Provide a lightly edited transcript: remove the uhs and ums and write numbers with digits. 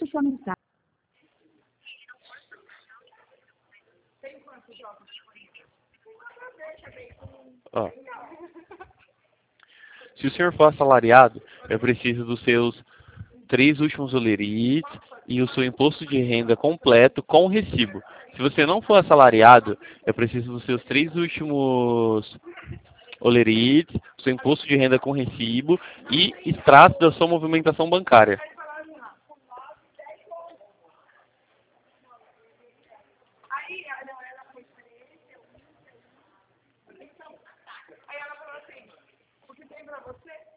sua mensagem. Ó. Se o senhor for assalariado, eu preciso dos seus 3 últimos olerites e o seu imposto de renda completo com recibo. Se você não for assalariado, eu preciso dos seus 3 últimos olerites, o seu imposto de renda com recibo e extrato da sua movimentação bancária. Aí ela falou assim, o que tem pra você?